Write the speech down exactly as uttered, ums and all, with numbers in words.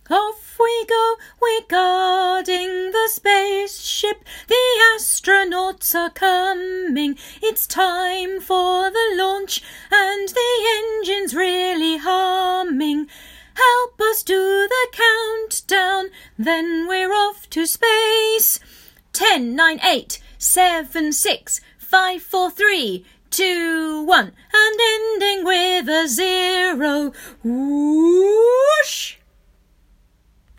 Off we go, we're guarding the spaceship. The astronauts are coming. It's time for the launch, and the engine's really humming. Help us do the countdown, then we're off to space. Ten, nine, eight, seven, six, five, four, three, two, one, and ending with a zero. Whoosh!